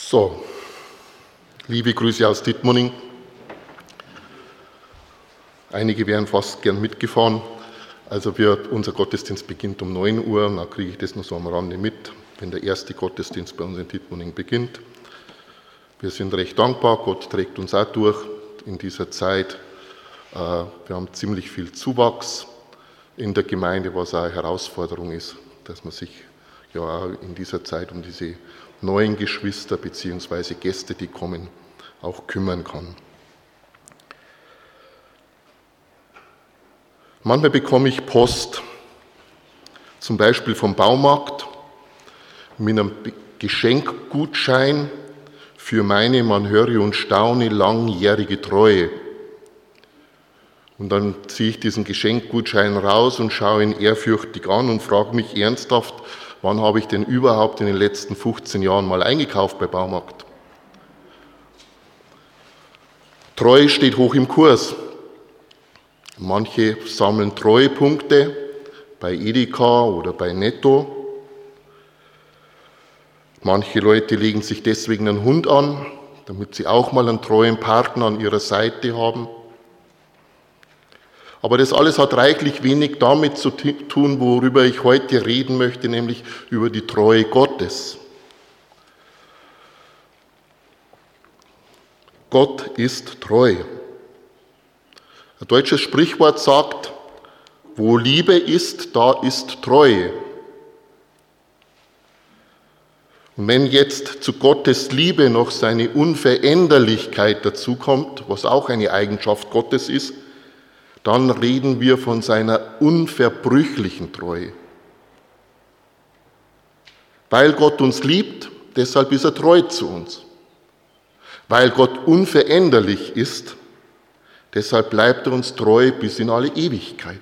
So, liebe Grüße aus Dittmoning. Einige wären fast gern mitgefahren. Also unser Gottesdienst beginnt um 9 Uhr, und dann kriege ich das noch so am Rande mit, wenn der erste Gottesdienst bei uns in Dittmoning beginnt. Wir sind recht dankbar, Gott trägt uns auch durch in dieser Zeit. Wir haben ziemlich viel Zuwachs in der Gemeinde, was auch eine Herausforderung ist, dass man sich ja auch in dieser Zeit um diese neuen Geschwister bzw. Gäste, die kommen, auch kümmern kann. Manchmal bekomme ich Post, zum Beispiel vom Baumarkt, mit einem Geschenkgutschein für meine, man höre und staune, langjährige Treue. Und dann ziehe ich diesen Geschenkgutschein raus und schaue ihn ehrfürchtig an und frage mich ernsthaft, wann habe ich denn überhaupt in den letzten 15 Jahren mal eingekauft bei Baumarkt? Treue steht hoch im Kurs. Manche sammeln Treuepunkte bei Edeka oder bei Netto. Manche Leute legen sich deswegen einen Hund an, damit sie auch mal einen treuen Partner an ihrer Seite haben. Aber das alles hat reichlich wenig damit zu tun, worüber ich heute reden möchte, nämlich über die Treue Gottes. Gott ist treu. Ein deutsches Sprichwort sagt, wo Liebe ist, da ist Treue. Und wenn jetzt zu Gottes Liebe noch seine Unveränderlichkeit dazukommt, was auch eine Eigenschaft Gottes ist, dann reden wir von seiner unverbrüchlichen Treue. Weil Gott uns liebt, deshalb ist er treu zu uns. Weil Gott unveränderlich ist, deshalb bleibt er uns treu bis in alle Ewigkeit.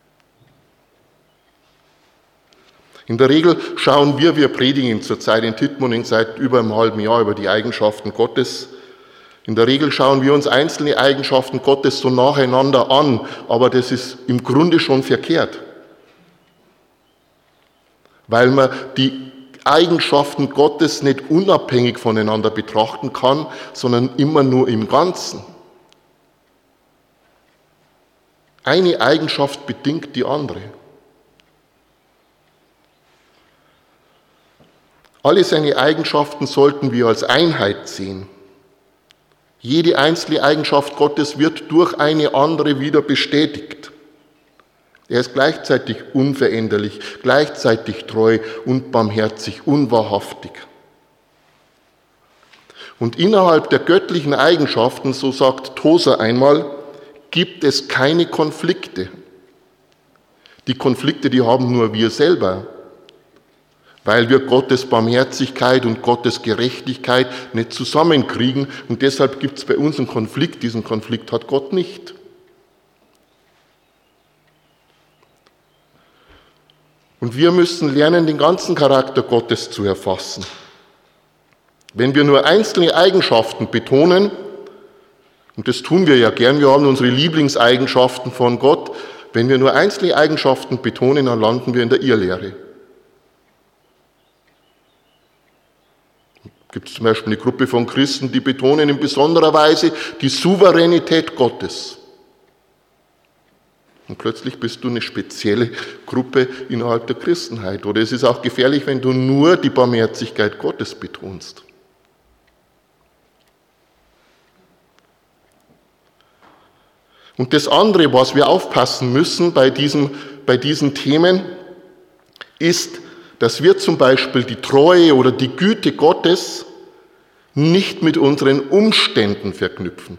In der Regel schauen wir predigen zurzeit in Dittmoning seit über einem halben Jahr über die Eigenschaften Gottes. In der Regel schauen wir uns einzelne Eigenschaften Gottes so nacheinander an, aber das ist im Grunde schon verkehrt. Weil man die Eigenschaften Gottes nicht unabhängig voneinander betrachten kann, sondern immer nur im Ganzen. Eine Eigenschaft bedingt die andere. Alle seine Eigenschaften sollten wir als Einheit sehen. Jede einzelne Eigenschaft Gottes wird durch eine andere wieder bestätigt. Er ist gleichzeitig unveränderlich, gleichzeitig treu und barmherzig, unwahrhaftig. Und innerhalb der göttlichen Eigenschaften, so sagt Tozer einmal, gibt es keine Konflikte. Die Konflikte, die haben nur wir selber, weil wir Gottes Barmherzigkeit und Gottes Gerechtigkeit nicht zusammenkriegen und deshalb gibt es bei uns einen Konflikt. Diesen Konflikt hat Gott nicht. Und wir müssen lernen, den ganzen Charakter Gottes zu erfassen. Wenn wir nur einzelne Eigenschaften betonen, und das tun wir ja gern, wir haben unsere Lieblingseigenschaften von Gott, wenn wir nur einzelne Eigenschaften betonen, dann landen wir in der Irrlehre. Gibt es zum Beispiel eine Gruppe von Christen, die betonen in besonderer Weise die Souveränität Gottes. Und plötzlich bist du eine spezielle Gruppe innerhalb der Christenheit. Oder es ist auch gefährlich, wenn du nur die Barmherzigkeit Gottes betonst. Und das andere, was wir aufpassen müssen bei diesen Themen, ist, dass wir zum Beispiel die Treue oder die Güte Gottes nicht mit unseren Umständen verknüpfen.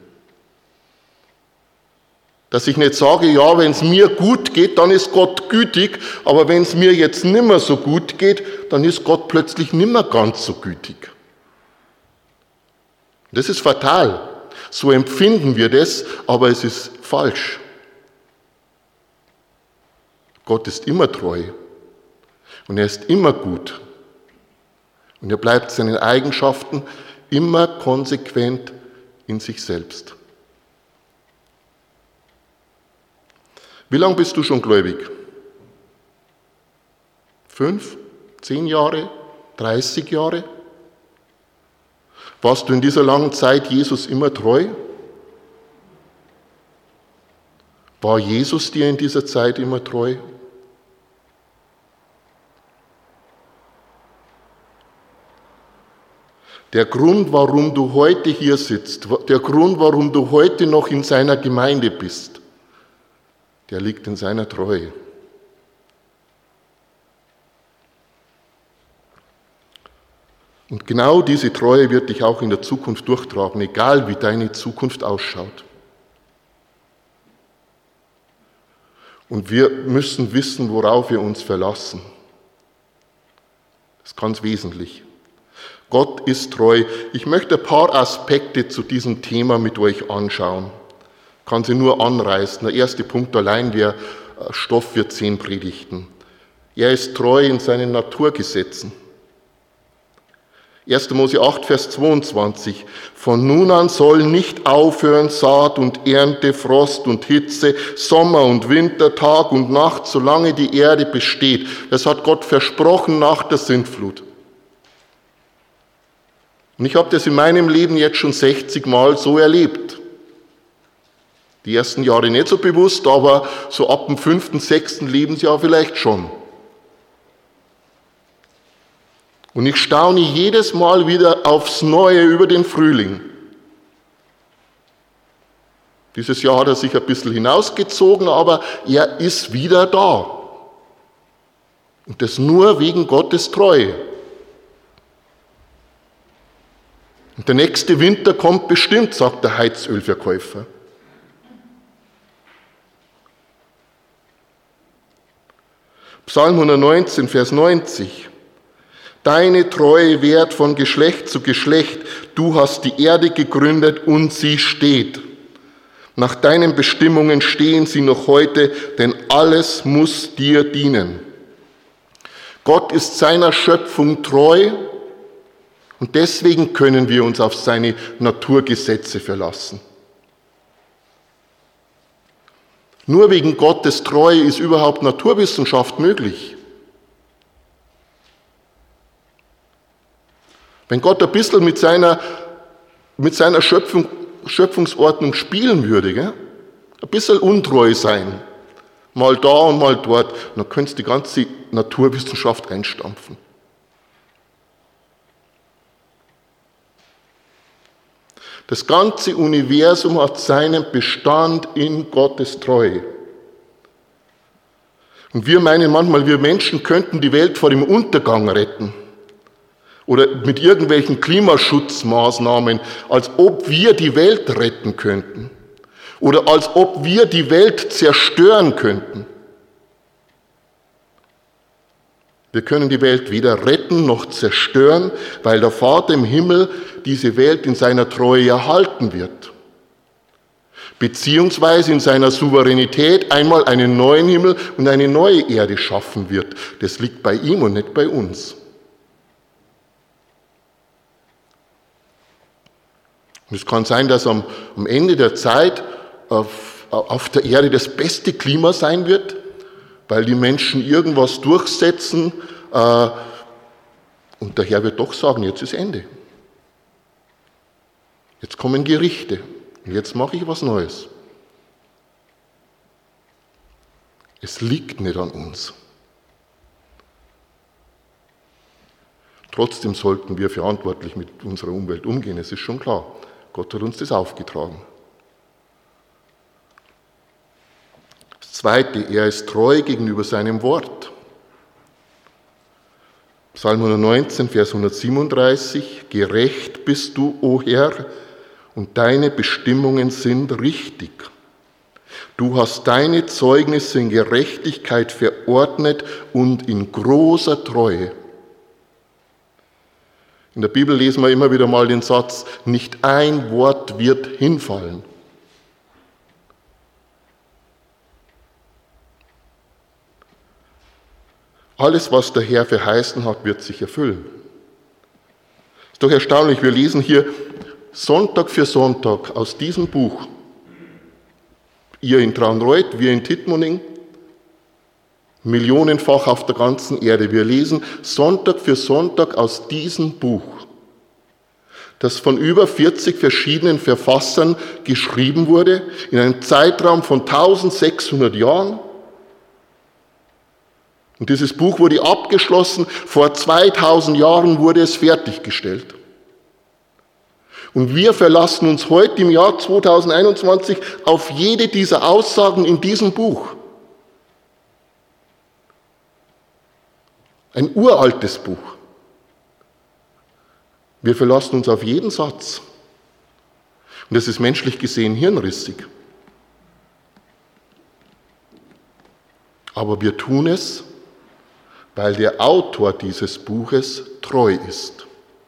Dass ich nicht sage, ja, wenn es mir gut geht, dann ist Gott gütig, aber wenn es mir jetzt nimmer so gut geht, dann ist Gott plötzlich nimmer ganz so gütig. Das ist fatal. So empfinden wir das, aber es ist falsch. Gott ist immer treu. Und er ist immer gut. Und er bleibt seinen Eigenschaften immer konsequent in sich selbst. Wie lange bist du schon gläubig? 5, 10 Jahre, 30 Jahre? Warst du in dieser langen Zeit Jesus immer treu? War Jesus dir in dieser Zeit immer treu? Der Grund, warum du heute hier sitzt, der Grund, warum du heute noch in seiner Gemeinde bist, der liegt in seiner Treue. Und genau diese Treue wird dich auch in der Zukunft durchtragen, egal wie deine Zukunft ausschaut. Und wir müssen wissen, worauf wir uns verlassen. Das ist ganz wesentlich. Gott ist treu. Ich möchte ein paar Aspekte zu diesem Thema mit euch anschauen. Ich kann sie nur anreißen. Der erste Punkt allein wäre Stoff für 10 Predigten. Er ist treu in seinen Naturgesetzen. 1. Mose 8, Vers 22. Von nun an soll nicht aufhören Saat und Ernte, Frost und Hitze, Sommer und Winter, Tag und Nacht, solange die Erde besteht. Das hat Gott versprochen nach der Sintflut. Und ich habe das in meinem Leben jetzt schon 60 Mal so erlebt. Die ersten Jahre nicht so bewusst, aber so ab dem 5., 6. Lebensjahr vielleicht schon. Und ich staune jedes Mal wieder aufs Neue über den Frühling. Dieses Jahr hat er sich ein bisschen hinausgezogen, aber er ist wieder da. Und das nur wegen Gottes Treue. Und der nächste Winter kommt bestimmt, sagt der Heizölverkäufer. Psalm 119, Vers 90. Deine Treue währt von Geschlecht zu Geschlecht. Du hast die Erde gegründet und sie steht. Nach deinen Bestimmungen stehen sie noch heute, denn alles muss dir dienen. Gott ist seiner Schöpfung treu und deswegen können wir uns auf seine Naturgesetze verlassen. Nur wegen Gottes Treue ist überhaupt Naturwissenschaft möglich. Wenn Gott ein bisschen mit seiner Schöpfungsordnung spielen würde, gell? Ein bisschen untreu sein, mal da und mal dort, dann könntest du die ganze Naturwissenschaft einstampfen. Das ganze Universum hat seinen Bestand in Gottes Treue. Und wir meinen manchmal, wir Menschen könnten die Welt vor dem Untergang retten. Oder mit irgendwelchen Klimaschutzmaßnahmen, als ob wir die Welt retten könnten. Oder als ob wir die Welt zerstören könnten. Wir können die Welt weder retten noch zerstören, weil der Vater im Himmel diese Welt in seiner Treue erhalten wird. Beziehungsweise in seiner Souveränität einmal einen neuen Himmel und eine neue Erde schaffen wird. Das liegt bei ihm und nicht bei uns. Und es kann sein, dass am Ende der Zeit auf der Erde das beste Klima sein wird, weil die Menschen irgendwas durchsetzen und der Herr wird doch sagen, jetzt ist Ende. Jetzt kommen Gerichte und jetzt mache ich was Neues. Es liegt nicht an uns. Trotzdem sollten wir verantwortlich mit unserer Umwelt umgehen, es ist schon klar. Gott hat uns das aufgetragen. Das Zweite, er ist treu gegenüber seinem Wort. Psalm 119, Vers 137, gerecht bist du, o Herr, und deine Bestimmungen sind richtig. Du hast deine Zeugnisse in Gerechtigkeit verordnet und in großer Treue. In der Bibel lesen wir immer wieder mal den Satz, nicht ein Wort wird hinfallen. Alles, was der Herr verheißen hat, wird sich erfüllen. Ist doch erstaunlich, wir lesen hier Sonntag für Sonntag aus diesem Buch, ihr in Traunreut, wir in Tittmoning, millionenfach auf der ganzen Erde. Wir lesen Sonntag für Sonntag aus diesem Buch. das von über 40 verschiedenen Verfassern geschrieben wurde, in einem Zeitraum von 1600 Jahren. Und dieses Buch wurde abgeschlossen, vor 2000 Jahren wurde es fertiggestellt. Und wir verlassen uns heute im Jahr 2021 auf jede dieser Aussagen in diesem Buch. Ein uraltes Buch. Wir verlassen uns auf jeden Satz. Und das ist menschlich gesehen hirnrissig. Aber wir tun es, weil der Autor dieses Buches treu ist.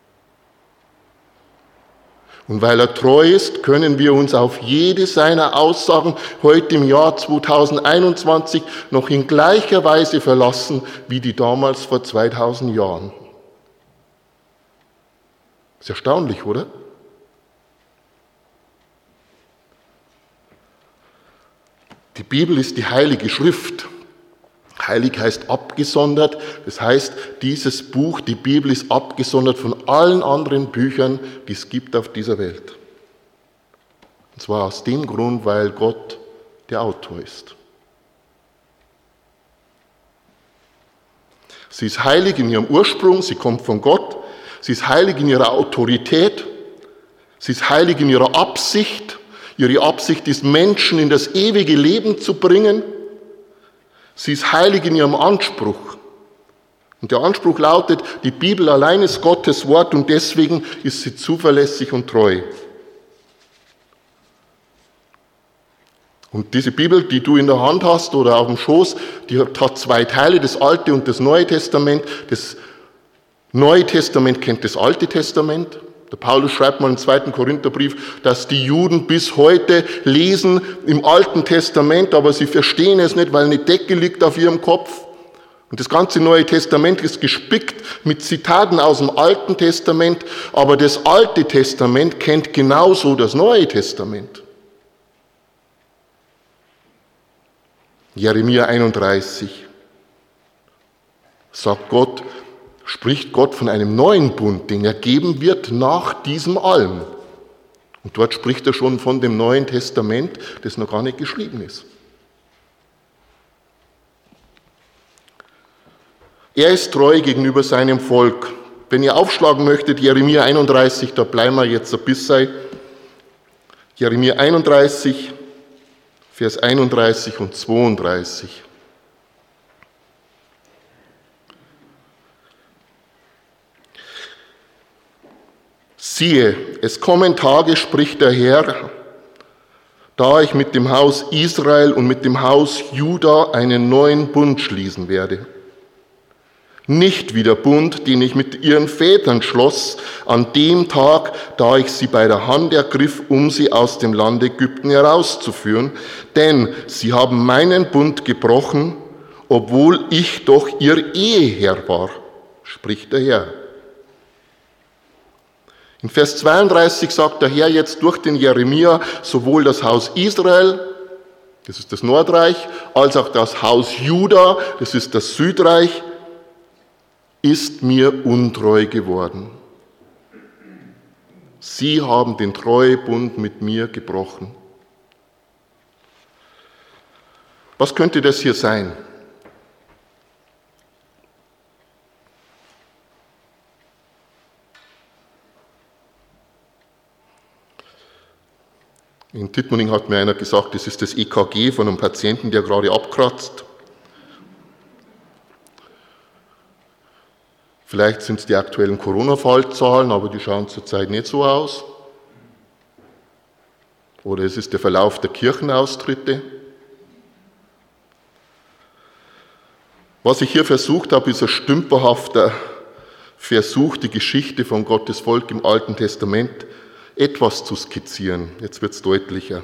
Und weil er treu ist, können wir uns auf jede seiner Aussagen heute im Jahr 2021 noch in gleicher Weise verlassen, wie die damals vor 2000 Jahren. Ist erstaunlich, oder? Die Bibel ist die heilige Schrift. Heilig heißt abgesondert, das heißt, dieses Buch, die Bibel, ist abgesondert von allen anderen Büchern, die es gibt auf dieser Welt. Und zwar aus dem Grund, weil Gott der Autor ist. Sie ist heilig in ihrem Ursprung, sie kommt von Gott, sie ist heilig in ihrer Autorität, sie ist heilig in ihrer Absicht. Ihre Absicht ist, Menschen in das ewige Leben zu bringen. Sie ist heilig in ihrem Anspruch. Und der Anspruch lautet, die Bibel allein ist Gottes Wort und deswegen ist sie zuverlässig und treu. Und diese Bibel, die du in der Hand hast oder auf dem Schoß, die hat zwei Teile, das Alte und das Neue Testament. Das Neue Testament kennt das Alte Testament. Der Paulus schreibt mal im 2. Korintherbrief, dass die Juden bis heute lesen im Alten Testament, aber sie verstehen es nicht, weil eine Decke liegt auf ihrem Kopf. Und das ganze Neue Testament ist gespickt mit Zitaten aus dem Alten Testament, aber das Alte Testament kennt genauso das Neue Testament. Jeremia 31 spricht Gott von einem neuen Bund, den er geben wird nach diesem allem. Und dort spricht er schon von dem Neuen Testament, das noch gar nicht geschrieben ist. Er ist treu gegenüber seinem Volk. Wenn ihr aufschlagen möchtet, Jeremia 31, da bleiben wir jetzt ein bisschen. Jeremia 31, Vers 31 und 32. Siehe, es kommen Tage, spricht der Herr, da ich mit dem Haus Israel und mit dem Haus Juda einen neuen Bund schließen werde. Nicht wie der Bund, den ich mit ihren Vätern schloss, an dem Tag, da ich sie bei der Hand ergriff, um sie aus dem Land Ägypten herauszuführen, denn sie haben meinen Bund gebrochen, obwohl ich doch ihr Eheherr war, spricht der Herr. In Vers 32 sagt der Herr jetzt durch den Jeremia, sowohl das Haus Israel, das ist das Nordreich, als auch das Haus Juda, das ist das Südreich, ist mir untreu geworden. Sie haben den Treuebund mit mir gebrochen. Was könnte das hier sein? In Tittmoning hat mir einer gesagt, das ist das EKG von einem Patienten, der gerade abkratzt. Vielleicht sind es die aktuellen Corona-Fallzahlen, aber die schauen zurzeit nicht so aus. Oder es ist der Verlauf der Kirchenaustritte. Was ich hier versucht habe, ist ein stümperhafter Versuch, die Geschichte von Gottes Volk im Alten Testament etwas zu skizzieren. Jetzt wird es deutlicher.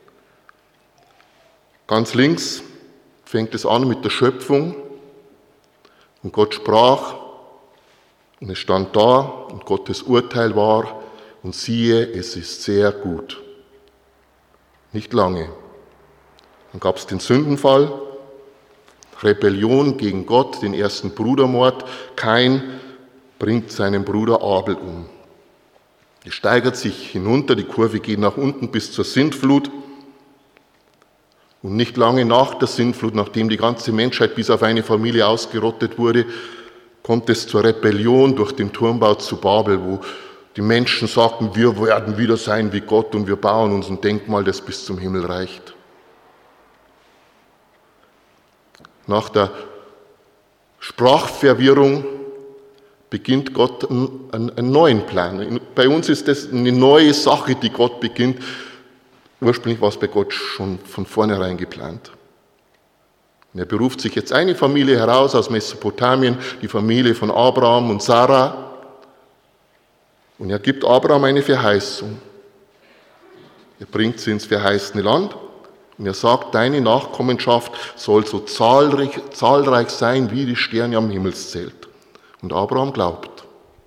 Ganz links fängt es an mit der Schöpfung. Und Gott sprach, und es stand da, und Gottes Urteil war, und siehe, es ist sehr gut. Nicht lange. Dann gab es den Sündenfall, Rebellion gegen Gott, den ersten Brudermord. Kain bringt seinen Bruder Abel um. Es steigert sich hinunter, die Kurve geht nach unten bis zur Sintflut. Und nicht lange nach der Sintflut, nachdem die ganze Menschheit bis auf eine Familie ausgerottet wurde, kommt es zur Rebellion durch den Turmbau zu Babel, wo die Menschen sagten, wir werden wieder sein wie Gott und wir bauen uns ein Denkmal, das bis zum Himmel reicht. Nach der Sprachverwirrung beginnt Gott einen neuen Plan. Bei uns ist das eine neue Sache, die Gott beginnt. Ursprünglich war es bei Gott schon von vornherein geplant. Und er beruft sich jetzt eine Familie heraus aus Mesopotamien, die Familie von Abraham und Sarah. Und er gibt Abraham eine Verheißung. Er bringt sie ins verheißene Land und er sagt, deine Nachkommenschaft soll so zahlreich sein wie die Sterne am Himmelszelt. Und Abraham glaubt.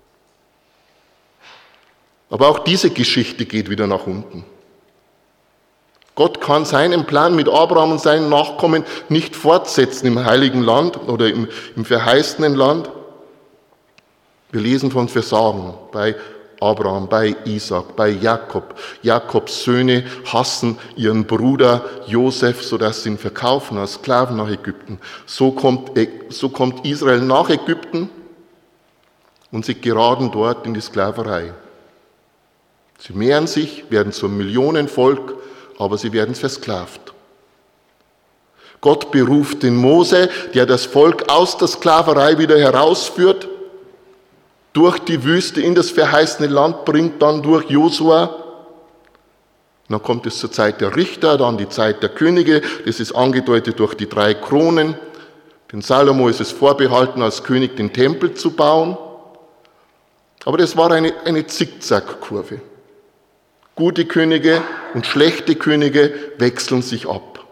Aber auch diese Geschichte geht wieder nach unten. Gott kann seinen Plan mit Abraham und seinen Nachkommen nicht fortsetzen im heiligen Land oder im verheißenen Land. Wir lesen von Versagen bei Abraham, bei Isaac, bei Jakob. Jakobs Söhne hassen ihren Bruder Josef, sodass sie ihn verkaufen als Sklaven nach Ägypten. So kommt Israel nach Ägypten und sie geraten dort in die Sklaverei. Sie mehren sich, werden zum Millionenvolk, aber sie werden versklavt. Gott beruft den Mose, der das Volk aus der Sklaverei wieder herausführt, durch die Wüste in das verheißene Land bringt, dann durch Josua. Dann kommt es zur Zeit der Richter, dann die Zeit der Könige. Das ist angedeutet durch die 3 Kronen. Den Salomo ist es vorbehalten, als König den Tempel zu bauen. Aber das war eine Zickzackkurve. Gute Könige und schlechte Könige wechseln sich ab.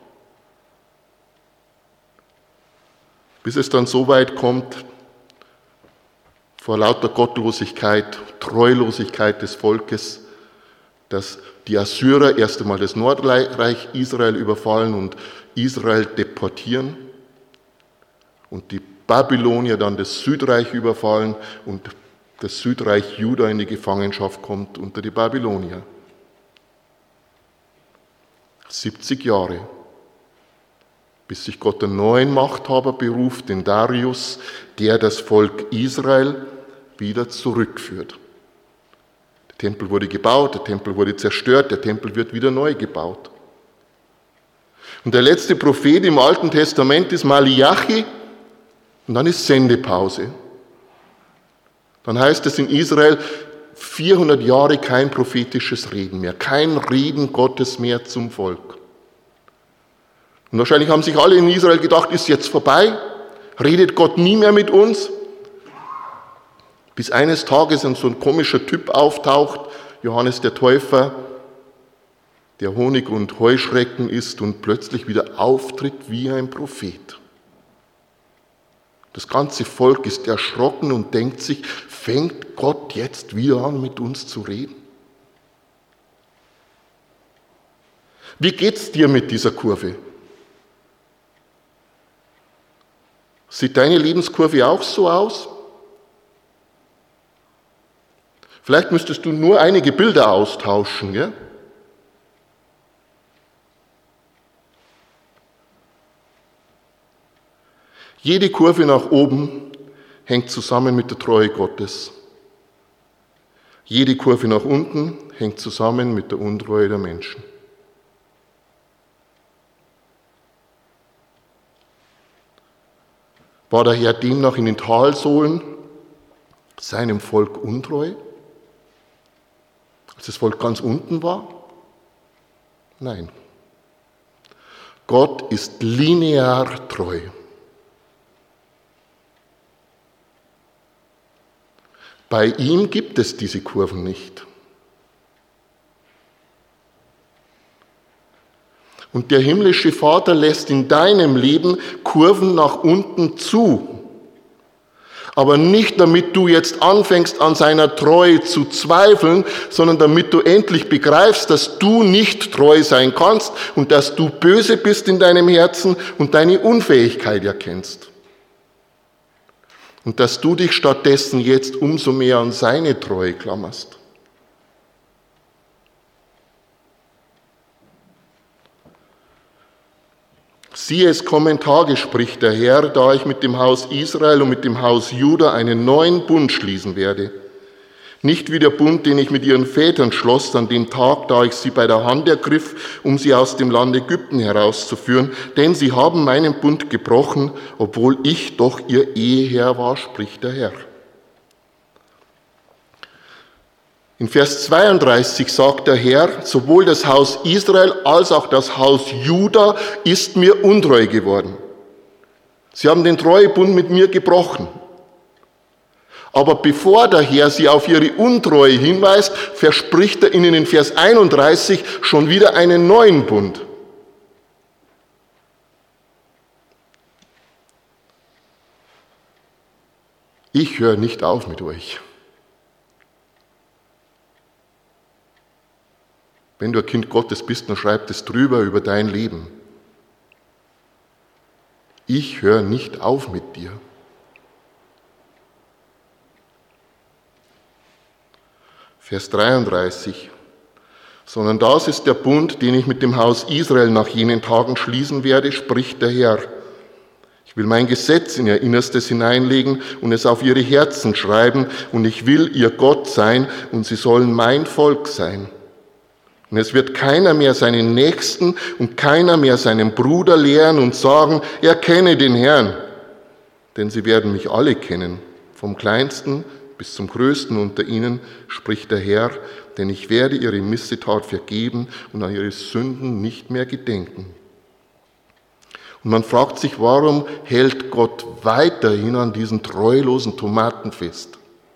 Bis es dann so weit kommt, vor lauter Gottlosigkeit, Treulosigkeit des Volkes, dass die Assyrer erst einmal das Nordreich Israel überfallen und Israel deportieren und die Babylonier dann das Südreich überfallen und das Südreich Juda in die Gefangenschaft kommt unter die Babylonier. 70 Jahre, bis sich Gott einen neuen Machthaber beruft, den Darius, der das Volk Israel wieder zurückführt. Der Tempel wurde gebaut, der Tempel wurde zerstört, der Tempel wird wieder neu gebaut. Und der letzte Prophet im Alten Testament ist Malachi und dann ist Sendepause. Dann heißt es in Israel, 400 Jahre kein prophetisches Reden mehr, kein Reden Gottes mehr zum Volk. Und wahrscheinlich haben sich alle in Israel gedacht, ist jetzt vorbei, redet Gott nie mehr mit uns? Bis eines Tages so ein komischer Typ auftaucht, Johannes der Täufer, der Honig und Heuschrecken isst und plötzlich wieder auftritt wie ein Prophet. Das ganze Volk ist erschrocken und denkt sich, fängt Gott jetzt wieder an, mit uns zu reden? Wie geht's dir mit dieser Kurve? Sieht deine Lebenskurve auch so aus? Vielleicht müsstest du nur einige Bilder austauschen, gell? Jede Kurve nach oben hängt zusammen mit der Treue Gottes. Jede Kurve nach unten hängt zusammen mit der Untreue der Menschen. War der Herr demnach in den Talsohlen seinem Volk untreu, als das Volk ganz unten war? Nein. Gott ist linear treu. Bei ihm gibt es diese Kurven nicht. Und der himmlische Vater lässt in deinem Leben Kurven nach unten zu. Aber nicht damit du jetzt anfängst an seiner Treue zu zweifeln, sondern damit du endlich begreifst, dass du nicht treu sein kannst und dass du böse bist in deinem Herzen und deine Unfähigkeit erkennst. Und dass du dich stattdessen jetzt umso mehr an seine Treue klammerst. Siehe, es kommen Tage, spricht der Herr, da ich mit dem Haus Israel und mit dem Haus Juda einen neuen Bund schließen werde. Nicht wie der Bund, den ich mit ihren Vätern schloss, an dem Tag, da ich sie bei der Hand ergriff, um sie aus dem Land Ägypten herauszuführen, denn sie haben meinen Bund gebrochen, obwohl ich doch ihr Eheherr war, spricht der Herr. In Vers 32 sagt der Herr, sowohl das Haus Israel als auch das Haus Juda ist mir untreu geworden. Sie haben den Treuebund mit mir gebrochen. Aber bevor der Herr sie auf ihre Untreue hinweist, verspricht er ihnen in Vers 31 schon wieder einen neuen Bund. Ich höre nicht auf mit euch. Wenn du ein Kind Gottes bist, dann schreib es drüber über dein Leben. Ich höre nicht auf mit dir. Vers 33. Sondern das ist der Bund, den ich mit dem Haus Israel nach jenen Tagen schließen werde, spricht der Herr. Ich will mein Gesetz in ihr Innerstes hineinlegen und es auf ihre Herzen schreiben, und ich will ihr Gott sein, und sie sollen mein Volk sein. Und es wird keiner mehr seinen Nächsten und keiner mehr seinen Bruder lehren und sagen, er kenne den Herrn. Denn sie werden mich alle kennen, vom Kleinsten bis zum Größten unter ihnen, spricht der Herr, denn ich werde ihre Missetat vergeben und an ihre Sünden nicht mehr gedenken. Und man fragt sich, warum hält Gott weiterhin an diesen treulosen Tomaten fest?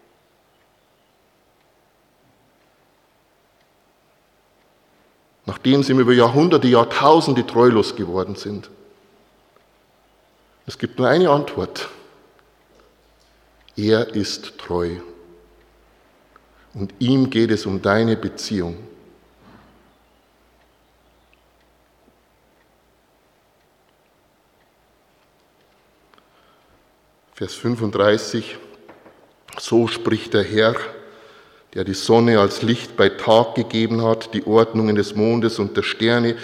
Nachdem sie ihm über Jahrhunderte, Jahrtausende treulos geworden sind. Es gibt nur eine Antwort. Er ist treu. Und ihm geht es um deine Beziehung. Vers 35. So spricht der Herr, der die Sonne als Licht bei Tag gegeben hat, die Ordnungen des Mondes und der Sterne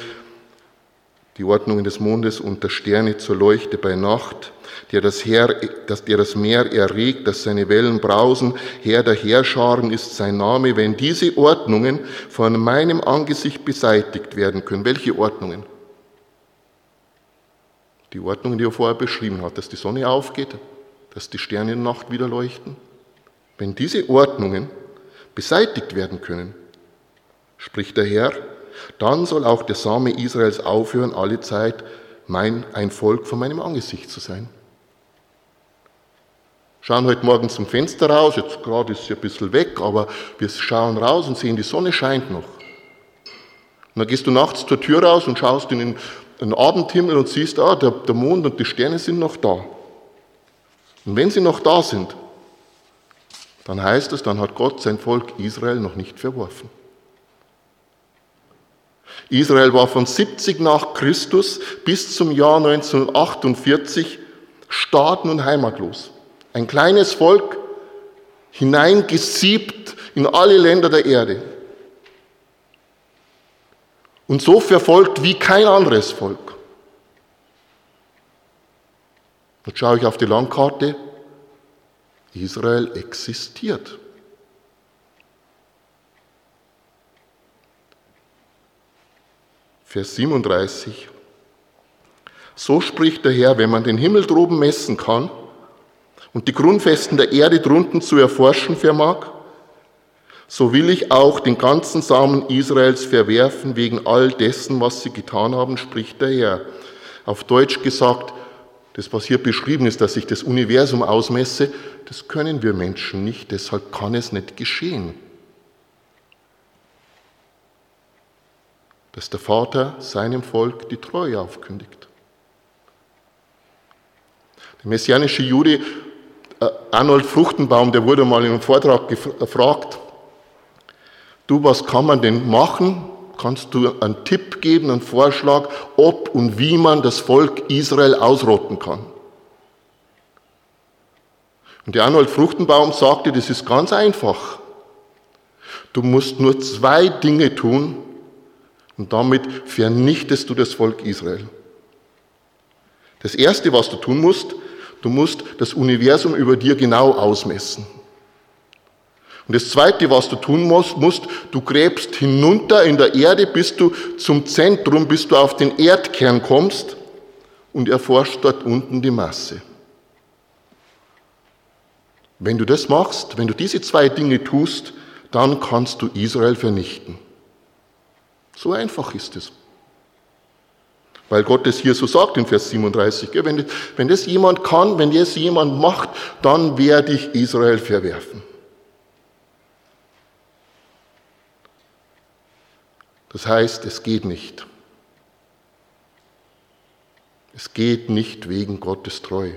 zur Leuchte bei Nacht, der das Meer erregt, dass seine Wellen brausen, Herr der Heerscharen ist sein Name. Wenn diese Ordnungen von meinem Angesicht beseitigt werden können, welche Ordnungen? Die Ordnungen, die er vorher beschrieben hat, dass die Sonne aufgeht, dass die Sterne in der Nacht wieder leuchten. Wenn diese Ordnungen beseitigt werden können, spricht der Herr, dann soll auch der Same Israels aufhören, alle Zeit ein Volk von meinem Angesicht zu sein. Schauen heute Morgen zum Fenster raus, jetzt gerade ist sie ein bisschen weg, aber wir schauen raus und sehen, die Sonne scheint noch. Und dann gehst du nachts zur Tür raus und schaust in den Abendhimmel und siehst, der Mond und die Sterne sind noch da. Und wenn sie noch da sind, dann heißt es, dann hat Gott sein Volk Israel noch nicht verworfen. Israel war von 70 nach Christus bis zum Jahr 1948 staaten- und heimatlos. Ein kleines Volk, hineingesiebt in alle Länder der Erde. Und so verfolgt wie kein anderes Volk. Jetzt schaue ich auf die Landkarte. Israel existiert. Vers 37. So spricht der Herr, wenn man den Himmel droben messen kann und die Grundfesten der Erde drunten zu erforschen vermag, so will ich auch den ganzen Samen Israels verwerfen wegen all dessen, was sie getan haben, spricht der Herr. Auf Deutsch gesagt, das, was hier beschrieben ist, dass ich das Universum ausmesse, das können wir Menschen nicht, deshalb kann es nicht geschehen. Dass der Vater seinem Volk die Treue aufkündigt. Der messianische Jude Arnold Fruchtenbaum, der wurde mal in einem Vortrag gefragt, du, was kann man denn machen? Kannst du einen Tipp geben, einen Vorschlag, ob und wie man das Volk Israel ausrotten kann? Und der Arnold Fruchtenbaum sagte, das ist ganz einfach. Du musst nur 2 Dinge tun und damit vernichtest du das Volk Israel. Das Erste, was du musst das Universum über dir genau ausmessen. Und das Zweite, was du tun musst, du gräbst hinunter in der Erde, bis du zum Zentrum, bis du auf den Erdkern kommst und erforscht dort unten die Masse. Wenn du das machst, wenn du diese zwei Dinge tust, dann kannst du Israel vernichten. So einfach ist es. Weil Gott es hier so sagt in Vers 37, wenn das jemand kann, wenn das jemand macht, dann werde ich Israel verwerfen. Das heißt, es geht nicht. Es geht nicht wegen Gottes Treue.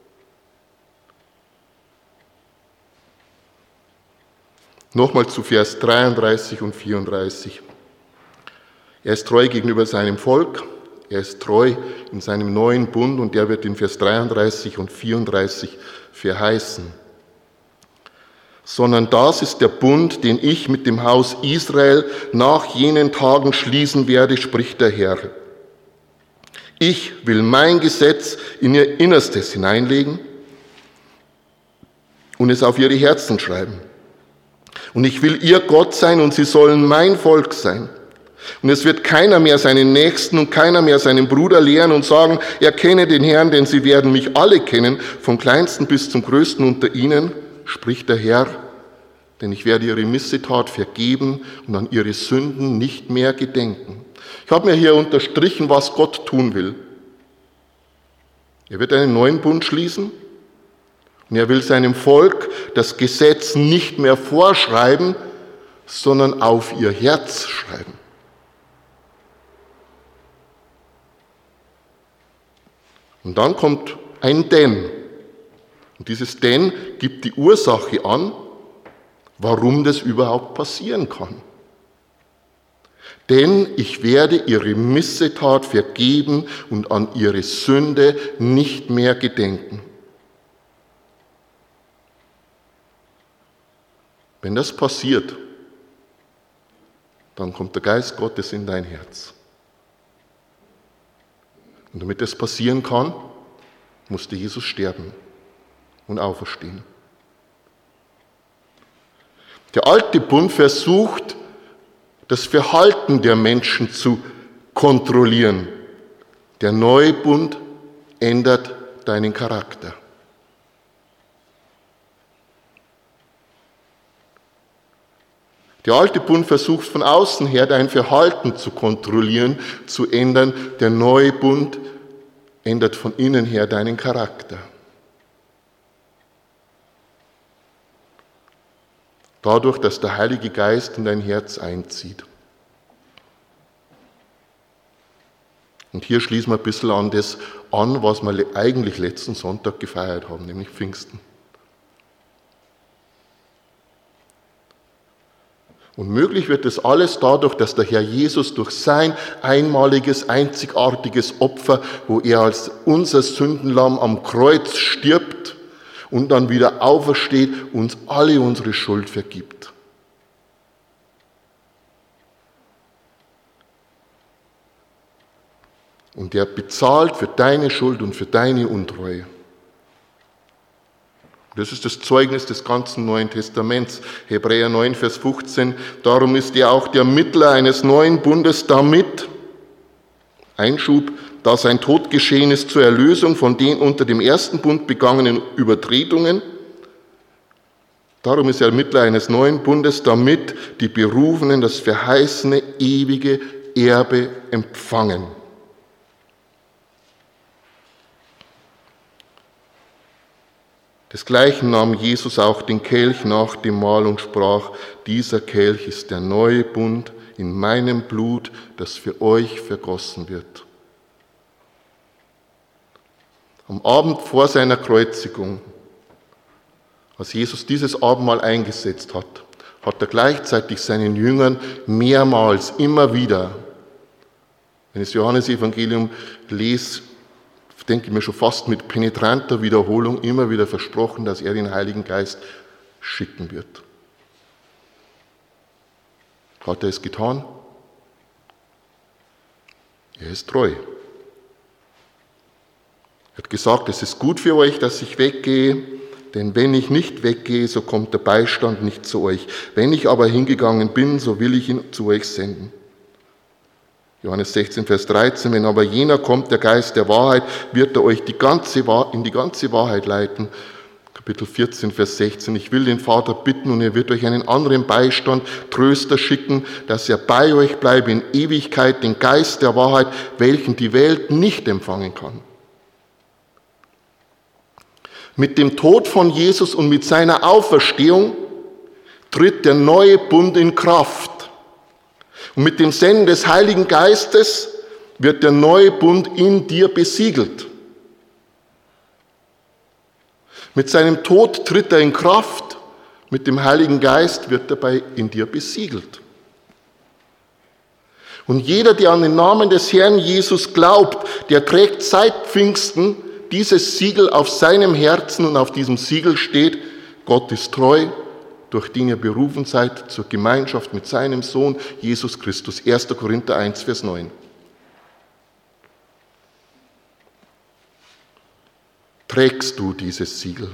Nochmal zu Vers 33 und 34. Er ist treu gegenüber seinem Volk, er ist treu in seinem neuen Bund und der wird in Vers 33 und 34 verheißen. Sondern das ist der Bund, den ich mit dem Haus Israel nach jenen Tagen schließen werde, spricht der Herr. Ich will mein Gesetz in ihr Innerstes hineinlegen und es auf ihre Herzen schreiben. Und ich will ihr Gott sein und sie sollen mein Volk sein. Und es wird keiner mehr seinen Nächsten und keiner mehr seinen Bruder lehren und sagen, er kenne den Herrn, denn sie werden mich alle kennen, vom Kleinsten bis zum Größten unter ihnen, spricht der Herr, denn ich werde ihre Missetat vergeben und an ihre Sünden nicht mehr gedenken. Ich habe mir hier unterstrichen, was Gott tun will. Er wird einen neuen Bund schließen und er will seinem Volk das Gesetz nicht mehr vorschreiben, sondern auf ihr Herz schreiben. Und dann kommt ein Denn. Und dieses Denn gibt die Ursache an, warum das überhaupt passieren kann. Denn ich werde ihre Missetat vergeben und an ihre Sünde nicht mehr gedenken. Wenn das passiert, dann kommt der Geist Gottes in dein Herz. Und damit das passieren kann, musste Jesus sterben und auferstehen. Der alte Bund versucht, das Verhalten der Menschen zu kontrollieren. Der neue Bund ändert deinen Charakter. Der alte Bund versucht von außen her dein Verhalten zu kontrollieren, zu ändern. Der neue Bund ändert von innen her deinen Charakter. Dadurch, dass der Heilige Geist in dein Herz einzieht. Und hier schließen wir ein bisschen an das an, was wir eigentlich letzten Sonntag gefeiert haben, nämlich Pfingsten. Und möglich wird das alles dadurch, dass der Herr Jesus durch sein einmaliges, einzigartiges Opfer, wo er als unser Sündenlamm am Kreuz stirbt und dann wieder aufersteht, uns alle unsere Schuld vergibt. Und er bezahlt für deine Schuld und für deine Untreue. Das ist das Zeugnis des ganzen Neuen Testaments. Hebräer 9, Vers 15. Darum ist er auch der Mittler eines neuen Bundes, damit, Einschub, da sein Tod geschehen ist zur Erlösung von den unter dem ersten Bund begangenen Übertretungen. Darum ist er Mittler eines neuen Bundes, damit die Berufenen das verheißene ewige Erbe empfangen. Desgleichen nahm Jesus auch den Kelch nach dem Mahl und sprach, dieser Kelch ist der neue Bund in meinem Blut, das für euch vergossen wird. Am Abend vor seiner Kreuzigung, als Jesus dieses Abendmahl eingesetzt hat, hat er gleichzeitig seinen Jüngern mehrmals, immer wieder, wenn ich das Johannesevangelium lese, denke ich mir schon fast mit penetranter Wiederholung immer wieder versprochen, dass er den Heiligen Geist schicken wird. Hat er es getan? Er ist treu. Er hat gesagt, es ist gut für euch, dass ich weggehe, denn wenn ich nicht weggehe, so kommt der Beistand nicht zu euch. Wenn ich aber hingegangen bin, so will ich ihn zu euch senden. Johannes 16, Vers 13, wenn aber jener kommt, der Geist der Wahrheit, wird er euch in die ganze Wahrheit leiten. Kapitel 14, Vers 16, ich will den Vater bitten und er wird euch einen anderen Beistand, Tröster schicken, dass er bei euch bleibe in Ewigkeit, den Geist der Wahrheit, welchen die Welt nicht empfangen kann. Mit dem Tod von Jesus und mit seiner Auferstehung tritt der neue Bund in Kraft. Und mit dem Senden des Heiligen Geistes wird der neue Bund in dir besiegelt. Mit seinem Tod tritt er in Kraft, mit dem Heiligen Geist wird er in dir besiegelt. Und jeder, der an den Namen des Herrn Jesus glaubt, der trägt seit Pfingsten dieses Siegel auf seinem Herzen und auf diesem Siegel steht, Gott ist treu, durch den ihr berufen seid zur Gemeinschaft mit seinem Sohn Jesus Christus. 1. Korinther 1, Vers 9. Trägst du dieses Siegel?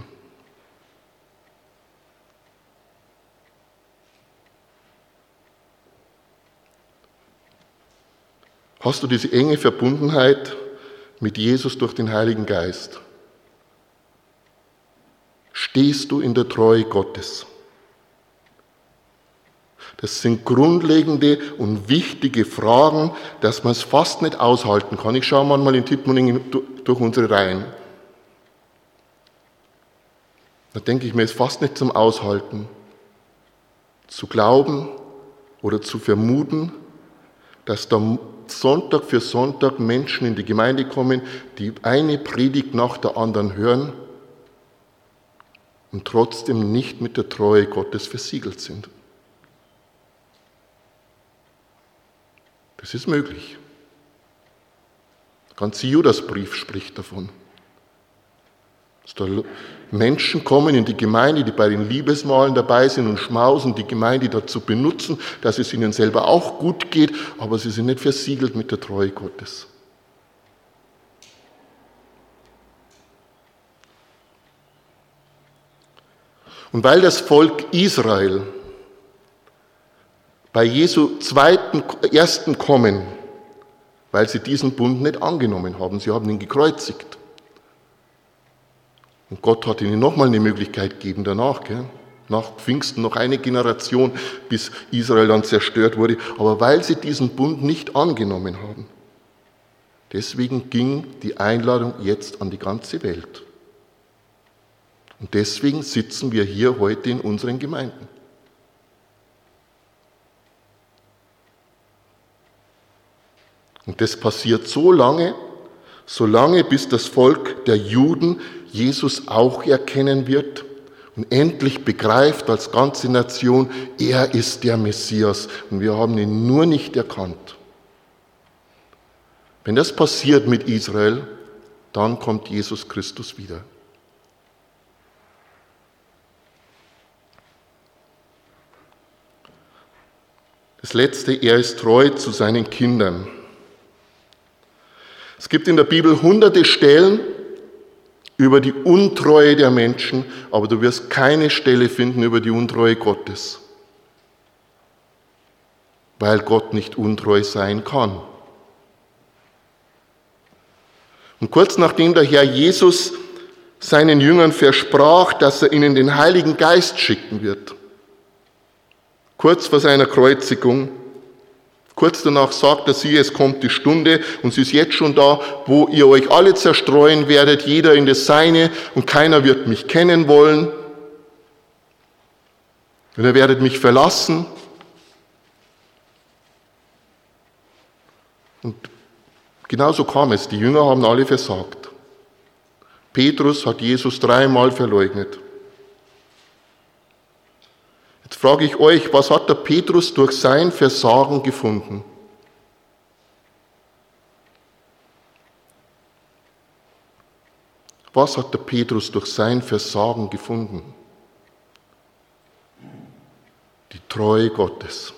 Hast du diese enge Verbundenheit mit Jesus durch den Heiligen Geist? Stehst du in der Treue Gottes? Das sind grundlegende und wichtige Fragen, dass man es fast nicht aushalten kann. Ich schaue manchmal in Tittmoning durch unsere Reihen. Da denke ich mir, es ist fast nicht zum Aushalten, zu glauben oder zu vermuten, dass da Sonntag für Sonntag Menschen in die Gemeinde kommen, die eine Predigt nach der anderen hören und trotzdem nicht mit der Treue Gottes versiegelt sind. Das ist möglich. Der ganze Judasbrief spricht davon. Dass da Menschen kommen in die Gemeinde, die bei den Liebesmahlen dabei sind und schmausen, die Gemeinde dazu benutzen, dass es ihnen selber auch gut geht, aber sie sind nicht versiegelt mit der Treue Gottes. Und weil das Volk Israel bei Jesu ersten Kommen, weil sie diesen Bund nicht angenommen haben, sie haben ihn gekreuzigt. Und Gott hat ihnen nochmal eine Möglichkeit gegeben danach, nach Pfingsten noch eine Generation, bis Israel dann zerstört wurde. Aber weil sie diesen Bund nicht angenommen haben, deswegen ging die Einladung jetzt an die ganze Welt. Und deswegen sitzen wir hier heute in unseren Gemeinden. Und das passiert so lange, bis das Volk der Juden Jesus auch erkennen wird und endlich begreift als ganze Nation, er ist der Messias und wir haben ihn nur nicht erkannt. Wenn das passiert mit Israel, dann kommt Jesus Christus wieder. Das Letzte, er ist treu zu seinen Kindern. Es gibt in der Bibel hunderte Stellen über die Untreue der Menschen, aber du wirst keine Stelle finden über die Untreue Gottes, weil Gott nicht untreu sein kann. Und kurz nachdem der Herr Jesus seinen Jüngern versprach, dass er ihnen den Heiligen Geist schicken wird, kurz vor seiner Kreuzigung, kurz danach sagt er, siehe, es kommt die Stunde und sie ist jetzt schon da, wo ihr euch alle zerstreuen werdet, jeder in das Seine und keiner wird mich kennen wollen. Und ihr werdet mich verlassen. Und genauso kam es. Die Jünger haben alle versagt. Petrus hat Jesus 3-mal verleugnet. Jetzt frage ich euch, was hat der Petrus durch sein Versagen gefunden? Was hat der Petrus durch sein Versagen gefunden? Die Treue Gottes.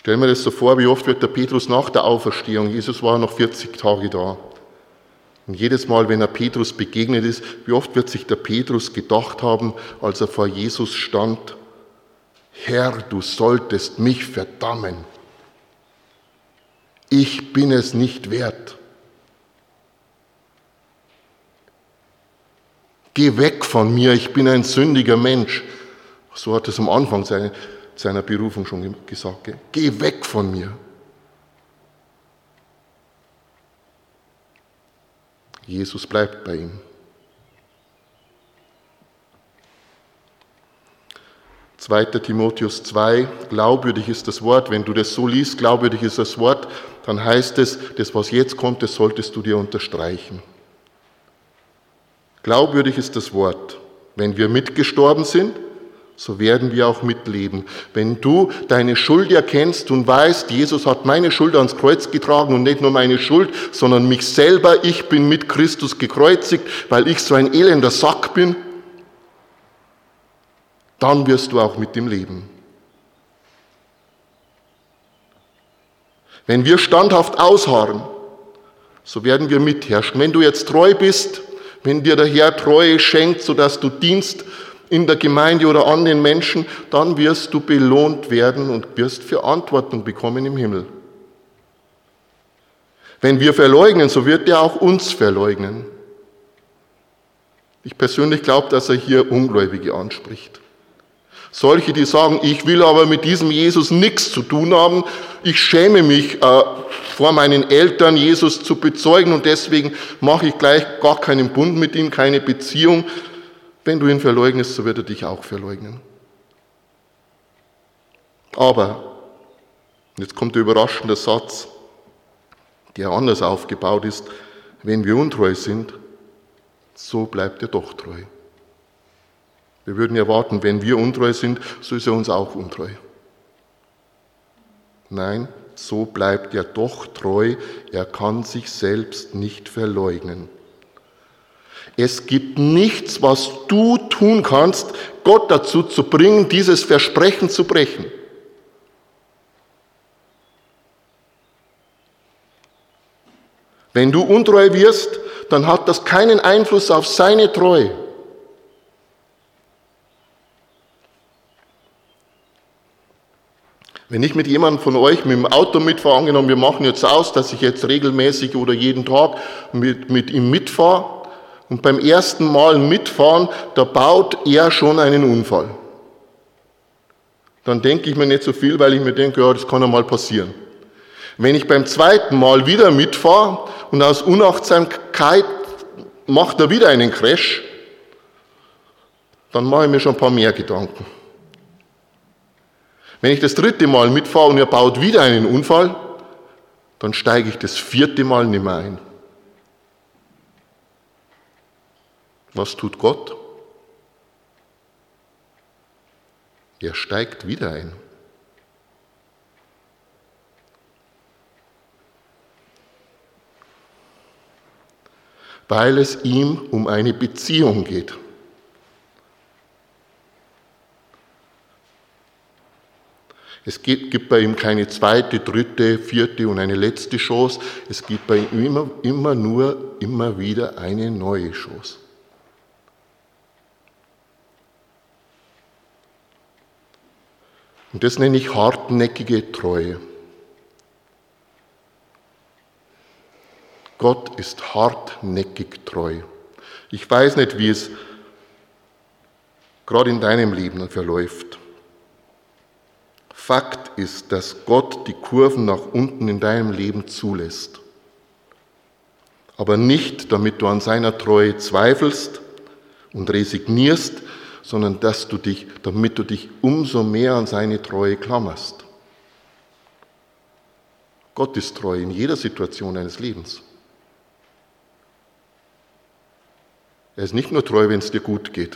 Stellen wir das so vor, wie oft wird der Petrus nach der Auferstehung, Jesus war noch 40 Tage da. Und jedes Mal, wenn er Petrus begegnet ist, wie oft wird sich der Petrus gedacht haben, als er vor Jesus stand, Herr, du solltest mich verdammen. Ich bin es nicht wert. Geh weg von mir, ich bin ein sündiger Mensch. So hat es am Anfang seiner Berufung schon gesagt. Geh weg von mir. Jesus bleibt bei ihm. 2. Timotheus 2, glaubwürdig ist das Wort. Wenn du das so liest, glaubwürdig ist das Wort, dann heißt es, das, was jetzt kommt, das solltest du dir unterstreichen. Glaubwürdig ist das Wort. Wenn wir mitgestorben sind, so werden wir auch mitleben. Wenn du deine Schuld erkennst und weißt, Jesus hat meine Schuld ans Kreuz getragen und nicht nur meine Schuld, sondern mich selber, ich bin mit Christus gekreuzigt, weil ich so ein elender Sack bin, dann wirst du auch mit ihm leben. Wenn wir standhaft ausharren, so werden wir mitherrschen. Wenn du jetzt treu bist, wenn dir der Herr Treue schenkt, sodass du dienst in der Gemeinde oder an den Menschen, dann wirst du belohnt werden und wirst Verantwortung bekommen im Himmel. Wenn wir verleugnen, so wird er auch uns verleugnen. Ich persönlich glaube, dass er hier Ungläubige anspricht. Solche, die sagen, ich will aber mit diesem Jesus nichts zu tun haben, ich schäme mich vor meinen Eltern, Jesus zu bezeugen und deswegen mache ich gleich gar keinen Bund mit ihm, keine Beziehung. Wenn du ihn verleugnest, so wird er dich auch verleugnen. Aber, jetzt kommt der überraschende Satz, der anders aufgebaut ist, wenn wir untreu sind, so bleibt er doch treu. Wir würden erwarten, wenn wir untreu sind, so ist er uns auch untreu. Nein, so bleibt er doch treu, er kann sich selbst nicht verleugnen. Es gibt nichts, was du tun kannst, Gott dazu zu bringen, dieses Versprechen zu brechen. Wenn du untreu wirst, dann hat das keinen Einfluss auf seine Treue. Wenn ich mit jemandem von euch mit dem Auto mitfahre, angenommen, wir machen jetzt aus, dass ich jetzt regelmäßig oder jeden Tag mit ihm mitfahre und beim ersten Mal mitfahren, da baut er schon einen Unfall. Dann denke ich mir nicht so viel, weil ich mir denke, ja, das kann ja mal passieren. Wenn ich beim zweiten Mal wieder mitfahre und aus Unachtsamkeit macht er wieder einen Crash, dann mache ich mir schon ein paar mehr Gedanken. Wenn ich das dritte Mal mitfahre und er baut wieder einen Unfall, dann steige ich das vierte Mal nicht mehr ein. Was tut Gott? Er steigt wieder ein. Weil es ihm um eine Beziehung geht. Es gibt bei ihm keine zweite, dritte, vierte und eine letzte Chance. Es gibt bei ihm immer wieder eine neue Chance. Und das nenne ich hartnäckige Treue. Gott ist hartnäckig treu. Ich weiß nicht, wie es gerade in deinem Leben verläuft. Fakt ist, dass Gott die Kurven nach unten in deinem Leben zulässt. Aber nicht, damit du an seiner Treue zweifelst und resignierst, sondern damit du dich umso mehr an seine Treue klammerst. Gott ist treu in jeder Situation deines Lebens. Er ist nicht nur treu, wenn es dir gut geht.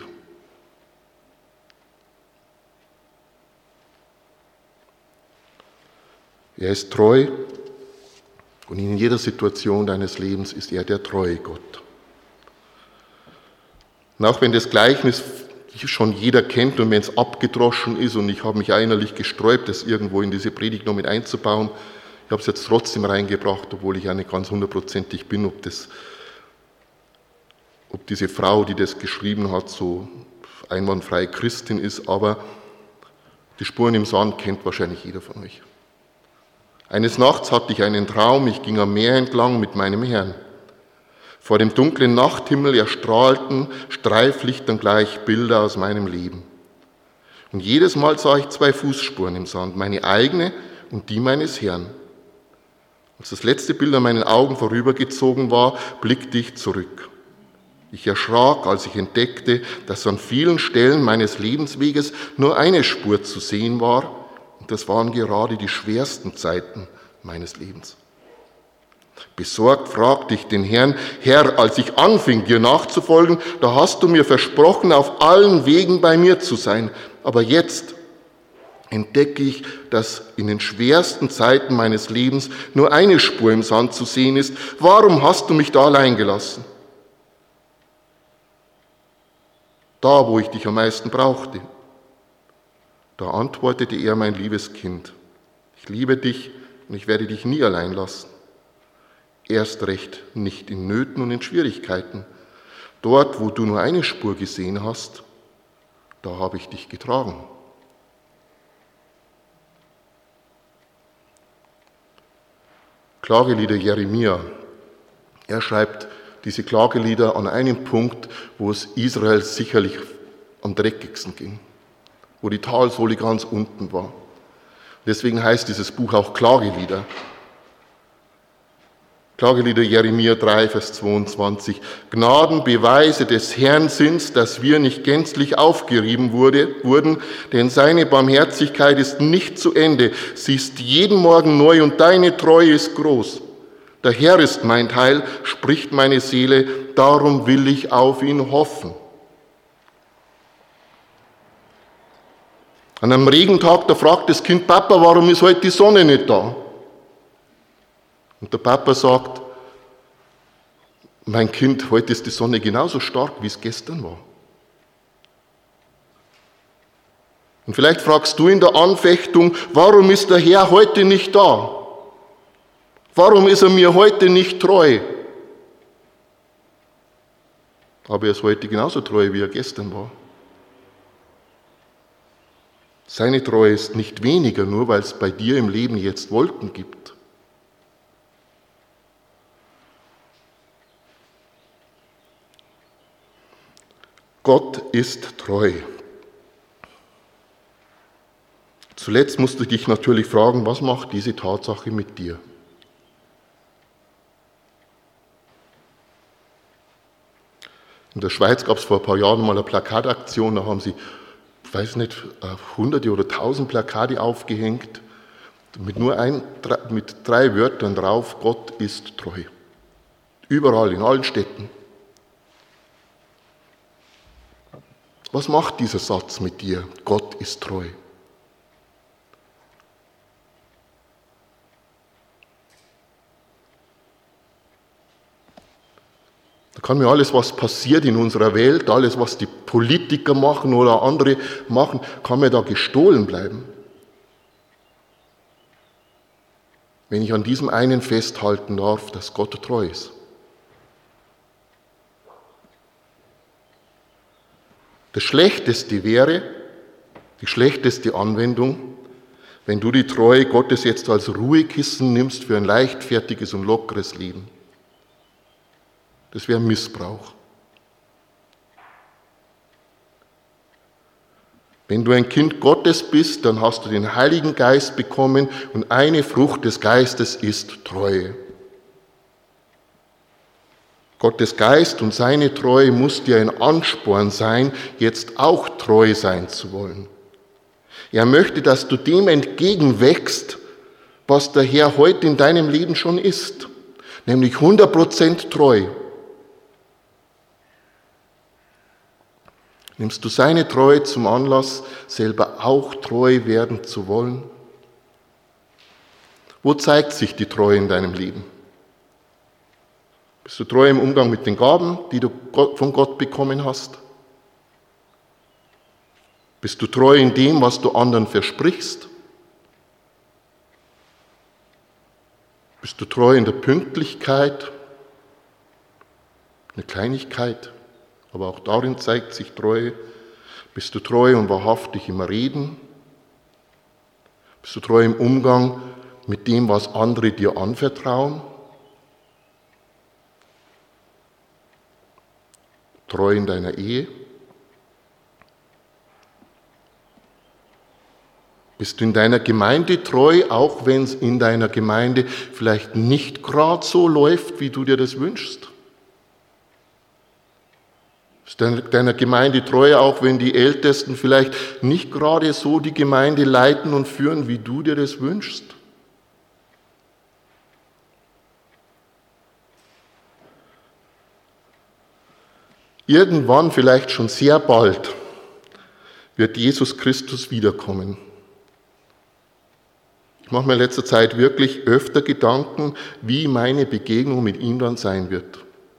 Er ist treu und in jeder Situation deines Lebens ist er der treue Gott. Und auch wenn das Gleichnis schon jeder kennt und wenn es abgedroschen ist und ich habe mich innerlich gesträubt, das irgendwo in diese Predigt noch mit einzubauen. Ich habe es jetzt trotzdem reingebracht, obwohl ich ja nicht ganz hundertprozentig bin, ob diese Frau, die das geschrieben hat, so einwandfreie Christin ist, aber die Spuren im Sand kennt wahrscheinlich jeder von euch. Eines Nachts hatte ich einen Traum, ich ging am Meer entlang mit meinem Herrn. Vor dem dunklen Nachthimmel erstrahlten Streiflichtern gleich Bilder aus meinem Leben. Und jedes Mal sah ich 2 Fußspuren im Sand, meine eigene und die meines Herrn. Als das letzte Bild an meinen Augen vorübergezogen war, blickte ich zurück. Ich erschrak, als ich entdeckte, dass an vielen Stellen meines Lebensweges nur eine Spur zu sehen war, und das waren gerade die schwersten Zeiten meines Lebens. Besorgt fragte ich den Herrn: Herr, als ich anfing, dir nachzufolgen, da hast du mir versprochen, auf allen Wegen bei mir zu sein. Aber jetzt entdecke ich, dass in den schwersten Zeiten meines Lebens nur eine Spur im Sand zu sehen ist. Warum hast du mich da allein gelassen? Da, wo ich dich am meisten brauchte. Da antwortete er: Mein liebes Kind, ich liebe dich und ich werde dich nie allein lassen. Erst recht nicht in Nöten und in Schwierigkeiten. Dort, wo du nur eine Spur gesehen hast, da habe ich dich getragen. Klagelieder Jeremia. Er schreibt diese Klagelieder an einem Punkt, wo es Israel sicherlich am dreckigsten ging, wo die Talsohle ganz unten war. Deswegen heißt dieses Buch auch Klagelieder. Klagelieder Jeremia 3, Vers 22. Gnadenbeweise des Herrn sind's, dass wir nicht gänzlich aufgerieben wurden, denn seine Barmherzigkeit ist nicht zu Ende. Sie ist jeden Morgen neu und deine Treue ist groß. Der Herr ist mein Teil, spricht meine Seele, darum will ich auf ihn hoffen. An einem Regentag, da fragt das Kind: Papa, warum ist heute die Sonne nicht da? Und der Papa sagt: Mein Kind, heute ist die Sonne genauso stark, wie es gestern war. Und vielleicht fragst du in der Anfechtung: Warum ist der Herr heute nicht da? Warum ist er mir heute nicht treu? Aber er ist heute genauso treu, wie er gestern war. Seine Treue ist nicht weniger, nur weil es bei dir im Leben jetzt Wolken gibt. Gott ist treu. Zuletzt musst du dich natürlich fragen: Was macht diese Tatsache mit dir? In der Schweiz gab es vor ein paar Jahren mal eine Plakataktion, da haben sie, ich weiß nicht, Hunderte oder 1000 Plakate aufgehängt, mit mit 3 Wörtern drauf: Gott ist treu. Überall, in allen Städten. Was macht dieser Satz mit dir? Gott ist treu. Da kann mir alles, was passiert in unserer Welt, alles, was die Politiker machen oder andere machen, kann mir da gestohlen bleiben. Wenn ich an diesem einen festhalten darf, dass Gott treu ist. Das Schlechteste wäre, die schlechteste Anwendung, wenn du die Treue Gottes jetzt als Ruhekissen nimmst für ein leichtfertiges und lockeres Leben. Das wäre Missbrauch. Wenn du ein Kind Gottes bist, dann hast du den Heiligen Geist bekommen und eine Frucht des Geistes ist Treue. Gottes Geist und seine Treue muss dir ein Ansporn sein, jetzt auch treu sein zu wollen. Er möchte, dass du dem entgegenwächst, was der Herr heute in deinem Leben schon ist, nämlich 100% treu. Nimmst du seine Treue zum Anlass, selber auch treu werden zu wollen? Wo zeigt sich die Treue in deinem Leben? Bist du treu im Umgang mit den Gaben, die du von Gott bekommen hast? Bist du treu in dem, was du anderen versprichst? Bist du treu in der Pünktlichkeit? Eine Kleinigkeit, aber auch darin zeigt sich Treue. Bist du treu und wahrhaftig im Reden? Bist du treu im Umgang mit dem, was andere dir anvertrauen? Treu in deiner Ehe? Bist du in deiner Gemeinde treu, auch wenn es in deiner Gemeinde vielleicht nicht gerade so läuft, wie du dir das wünschst? Bist du deiner Gemeinde treu, auch wenn die Ältesten vielleicht nicht gerade so die Gemeinde leiten und führen, wie du dir das wünschst? Irgendwann, vielleicht schon sehr bald, wird Jesus Christus wiederkommen. Ich mache mir in letzter Zeit wirklich öfter Gedanken, wie meine Begegnung mit ihm dann sein wird.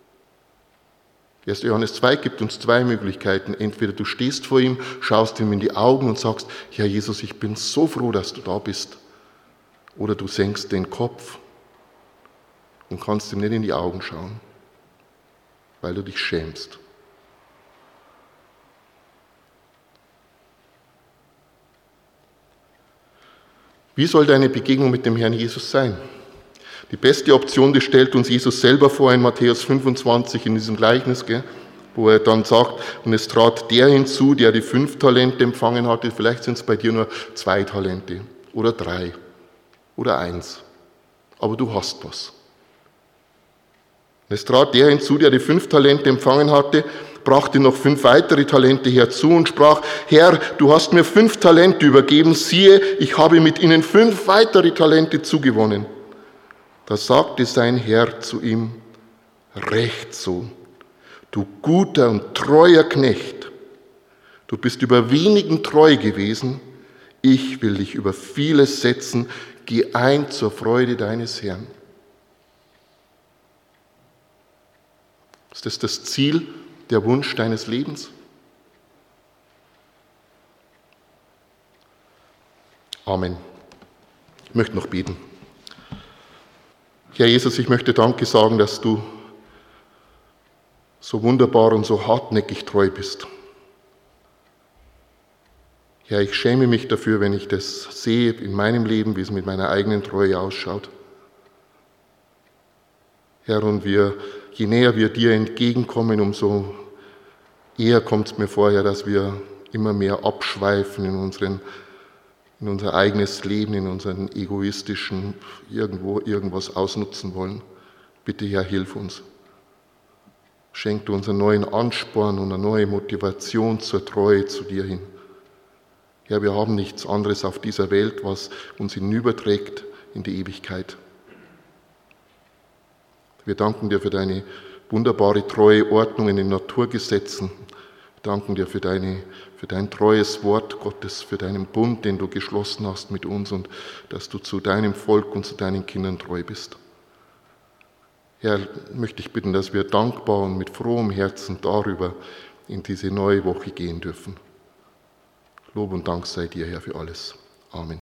1. Johannes 2 gibt uns zwei Möglichkeiten. Entweder du stehst vor ihm, schaust ihm in die Augen und sagst, ja Jesus, ich bin so froh, dass du da bist. Oder du senkst den Kopf und kannst ihm nicht in die Augen schauen, weil du dich schämst. Wie soll deine Begegnung mit dem Herrn Jesus sein? Die beste Option, die stellt uns Jesus selber vor in Matthäus 25 in diesem Gleichnis, wo er dann sagt, und es trat der hinzu, der die 5 Talente empfangen hatte, vielleicht sind es bei dir nur 2 Talente oder 3 oder 1, aber du hast was. Und es trat der hinzu, der die 5 Talente empfangen hatte, brachte noch 5 weitere Talente herzu und sprach, Herr, du hast mir 5 Talente übergeben, siehe, ich habe mit ihnen 5 weitere Talente zugewonnen. Da sagte sein Herr zu ihm, recht so, du guter und treuer Knecht, du bist über wenigen treu gewesen, ich will dich über vieles setzen, geh ein zur Freude deines Herrn. Ist das das Ziel, der Wunsch deines Lebens? Amen. Ich möchte noch beten. Herr Jesus, ich möchte Danke sagen, dass du so wunderbar und so hartnäckig treu bist. Herr, ich schäme mich dafür, wenn ich das sehe in meinem Leben, wie es mit meiner eigenen Treue ausschaut. Herr, und je näher wir dir entgegenkommen, umso eher kommt es mir vor, Herr, dass wir immer mehr abschweifen in unser eigenes Leben, in unseren egoistischen, irgendwas ausnutzen wollen. Bitte, Herr, hilf uns. Schenk du uns einen neuen Ansporn und eine neue Motivation zur Treue zu dir hin. Herr, wir haben nichts anderes auf dieser Welt, was uns hinüberträgt in die Ewigkeit. Wir danken dir für deine wunderbare treue Ordnung in den Naturgesetzen. Wir danken dir für dein treues Wort Gottes, für deinen Bund, den du geschlossen hast mit uns und dass du zu deinem Volk und zu deinen Kindern treu bist. Herr, möchte ich bitten, dass wir dankbar und mit frohem Herzen darüber in diese neue Woche gehen dürfen. Lob und Dank sei dir, Herr, für alles. Amen.